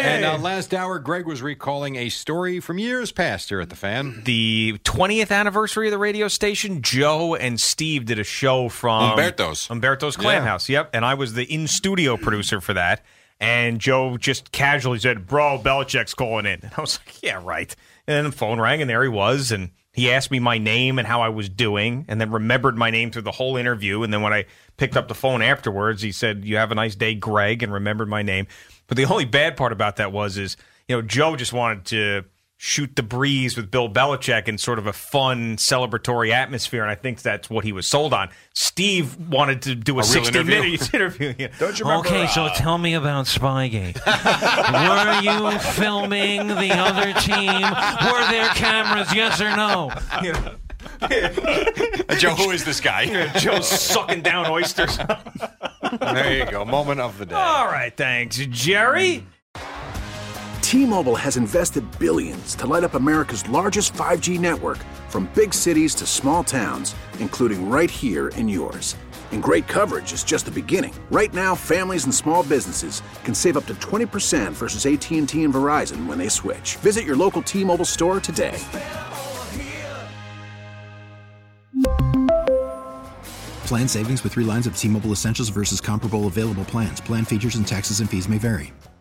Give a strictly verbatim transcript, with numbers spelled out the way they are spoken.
And uh, last hour, Greg was recalling a story from years past here at the Fan. The twentieth anniversary of the radio station, Joe and Steve did a show from Umberto's. Umberto's Clam Yeah. House. Yep. And I was the in-studio producer for that. And Joe just casually said, bro, Belichick's calling in. And I was like, yeah, right. And then the phone rang, and there he was. And he asked me my name and how I was doing, and then remembered my name through the whole interview. And then when I picked up the phone afterwards, he said, you have a nice day, Greg, and remembered my name. But the only bad part about that was, is, you know, Joe just wanted to shoot the breeze with Bill Belichick in sort of a fun, celebratory atmosphere, and I think that's what he was sold on. Steve wanted to do a, A real sixty-minute interview. Yeah. Don't you remember? Okay, so uh, tell me about Spygate. Were you filming the other team? Were there cameras, yes or no? Joe, who is this guy? Joe's sucking down oysters. There you go. Moment of the day. All right, thanks. Jerry? T-Mobile has invested billions to light up America's largest five G network, from big cities to small towns, including right here in yours. And great coverage is just the beginning. Right now, families and small businesses can save up to twenty percent versus A T and T and Verizon when they switch. Visit your local T-Mobile store today. Plan savings with three lines of T-Mobile Essentials versus comparable available plans. Plan features and taxes and fees may vary.